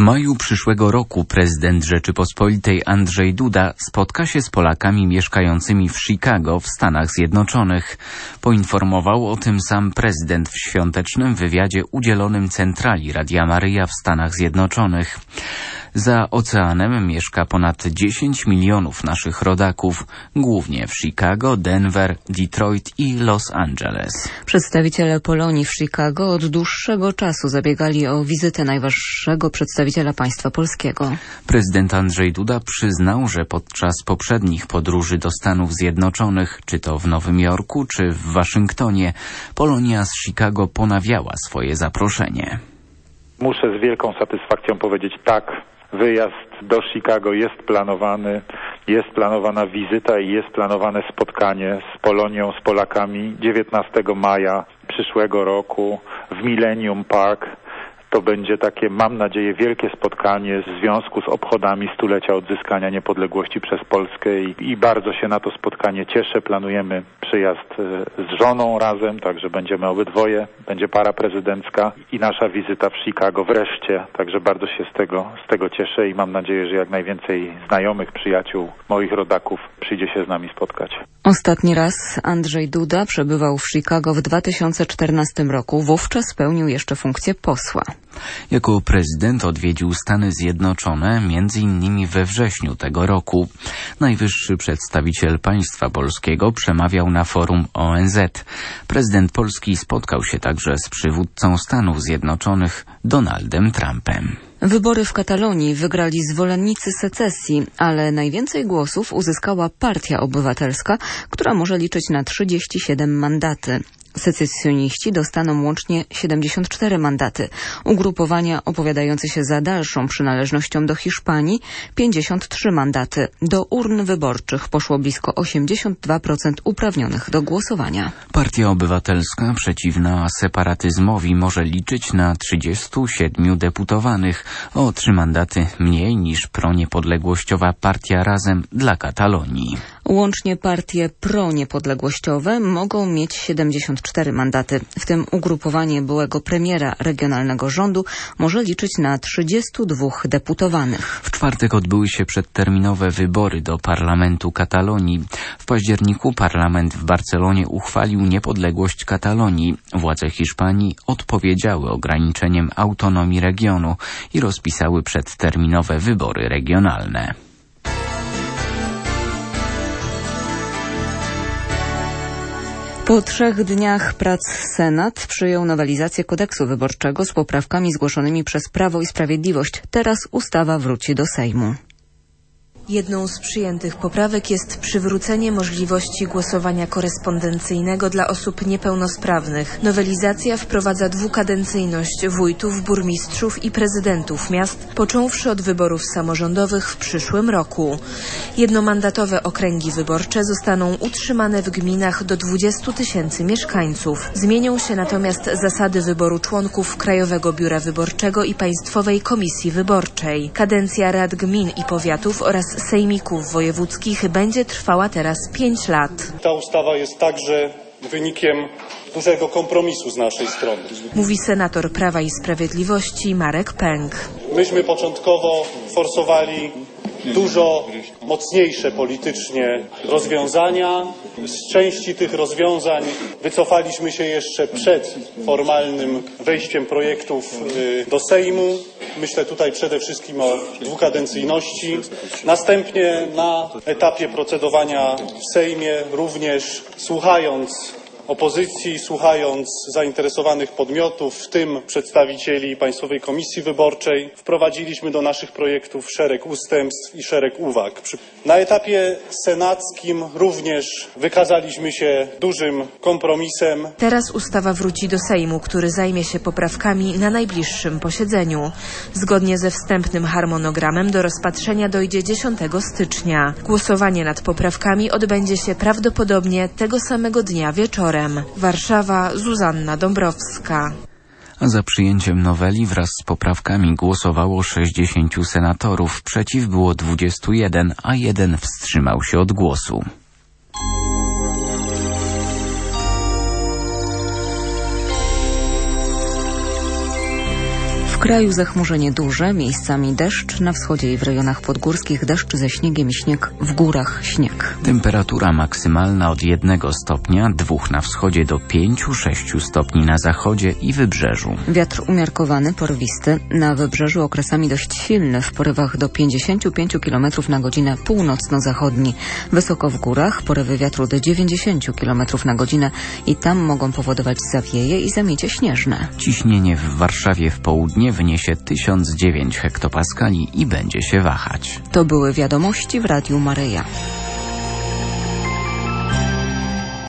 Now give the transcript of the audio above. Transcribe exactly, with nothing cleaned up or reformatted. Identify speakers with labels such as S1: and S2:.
S1: maju przyszłego roku prezydent Rzeczypospolitej Andrzej Duda spotka się z Polakami mieszkającymi w Chicago w Stanach Zjednoczonych. Poinformował o tym sam prezydent w świątecznym wywiadzie udzielonym centrali Radia Maryja w Stanach Zjednoczonych. Za oceanem mieszka ponad dziesięć milionów naszych rodaków, głównie w Chicago, Denver, Detroit i Los Angeles.
S2: Przedstawiciele Polonii w Chicago od dłuższego czasu zabiegali o wizytę najwyższego przedstawiciela państwa polskiego.
S1: Prezydent Andrzej Duda przyznał, że podczas poprzednich podróży do Stanów Zjednoczonych, czy to w Nowym Jorku, czy w Waszyngtonie, Polonia z Chicago ponawiała swoje zaproszenie.
S3: Muszę z wielką satysfakcją powiedzieć tak. Wyjazd do Chicago jest planowany, jest planowana wizyta i jest planowane spotkanie z Polonią, z Polakami dziewiętnastego maja przyszłego roku w Millennium Park. To będzie takie, mam nadzieję, wielkie spotkanie w związku z obchodami stulecia odzyskania niepodległości przez Polskę i, i bardzo się na to spotkanie cieszę. Planujemy przyjazd z żoną razem, także będziemy obydwoje, będzie para prezydencka i nasza wizyta w Chicago wreszcie. Także bardzo się z tego, z tego cieszę i mam nadzieję, że jak najwięcej znajomych, przyjaciół, moich rodaków przyjdzie się z nami spotkać.
S2: Ostatni raz Andrzej Duda przebywał w Chicago w dwa tysiące czternastym roku. Wówczas pełnił jeszcze funkcję posła.
S1: Jako prezydent odwiedził Stany Zjednoczone między innymi we wrześniu tego roku. Najwyższy przedstawiciel państwa polskiego przemawiał na forum O N Z. Prezydent Polski spotkał się także z przywódcą Stanów Zjednoczonych Donaldem Trumpem.
S2: Wybory w Katalonii wygrali zwolennicy secesji, ale najwięcej głosów uzyskała Partia Obywatelska, która może liczyć na trzydzieści siedem mandaty. Secesjoniści dostaną łącznie siedemdziesiąt cztery mandaty. Ugrupowania opowiadające się za dalszą przynależnością do Hiszpanii pięćdziesiąt trzy mandaty. Do urn wyborczych poszło blisko osiemdziesiąt dwa procent uprawnionych do głosowania.
S1: Partia Obywatelska przeciwna separatyzmowi może liczyć na trzydziestu siedmiu deputowanych, o trzy mandaty mniej niż proniepodległościowa Partia Razem dla Katalonii.
S2: Łącznie partie proniepodległościowe mogą mieć siedemdziesiąt cztery mandaty. W tym ugrupowanie byłego premiera regionalnego rządu może liczyć na trzydziestu dwóch deputowanych.
S1: W czwartek odbyły się przedterminowe wybory do Parlamentu Katalonii. W październiku parlament w Barcelonie uchwalił niepodległość Katalonii. Władze Hiszpanii odpowiedziały ograniczeniem autonomii regionu i rozpisały przedterminowe wybory regionalne.
S2: Po trzech dniach prac Senat przyjął nowelizację kodeksu wyborczego z poprawkami zgłoszonymi przez Prawo i Sprawiedliwość. Teraz ustawa wróci do Sejmu.
S4: Jedną z przyjętych poprawek jest przywrócenie możliwości głosowania korespondencyjnego dla osób niepełnosprawnych. Nowelizacja wprowadza dwukadencyjność wójtów, burmistrzów i prezydentów miast, począwszy od wyborów samorządowych w przyszłym roku. Jednomandatowe okręgi wyborcze zostaną utrzymane w gminach do dwudziestu tysięcy mieszkańców. Zmienią się natomiast zasady wyboru członków Krajowego Biura Wyborczego i Państwowej Komisji Wyborczej. Kadencja rad gmin i powiatów oraz sejmików wojewódzkich będzie trwała teraz pięć lat.
S5: Ta ustawa jest także wynikiem dużego kompromisu z naszej strony.
S4: Mówi senator Prawa i Sprawiedliwości Marek Pęk.
S5: Myśmy początkowo forsowali dużo mocniejsze politycznie rozwiązania. Z części tych rozwiązań wycofaliśmy się jeszcze przed formalnym wejściem projektów do Sejmu. Myślę tutaj przede wszystkim o dwukadencyjności. Następnie na etapie procedowania w Sejmie również słuchając opozycji, słuchając zainteresowanych podmiotów, w tym przedstawicieli Państwowej Komisji Wyborczej, wprowadziliśmy do naszych projektów szereg ustępstw i szereg uwag. Na etapie senackim również wykazaliśmy się dużym kompromisem.
S4: Teraz ustawa wróci do Sejmu, który zajmie się poprawkami na najbliższym posiedzeniu. Zgodnie ze wstępnym harmonogramem do rozpatrzenia dojdzie dziesiątego stycznia. Głosowanie nad poprawkami odbędzie się prawdopodobnie tego samego dnia wieczorem. Warszawa, Zuzanna Dąbrowska.
S1: A za przyjęciem noweli wraz z poprawkami głosowało sześćdziesięciu senatorów, przeciw było dwudziestu jeden, a jeden wstrzymał się od głosu.
S2: kraju zachmurzenie duże, miejscami deszcz, na wschodzie i w rejonach podgórskich deszcz ze śniegiem i śnieg, w górach śnieg.
S1: Temperatura maksymalna od jednego stopnia, dwóch na wschodzie do pięciu, sześciu stopni na zachodzie i wybrzeżu.
S2: Wiatr umiarkowany, porwisty, na wybrzeżu okresami dość silny, w porywach do pięćdziesięciu pięciu kilometrów na godzinę północno-zachodni. Wysoko w górach porywy wiatru do dziewięćdziesięciu kilometrów na godzinę i tam mogą powodować zawieje i zamiecie śnieżne.
S1: Ciśnienie w Warszawie w południe wyniesie tysiąc dziewięć hektopaskali i będzie się wahać.
S2: To były wiadomości w Radiu Maryja.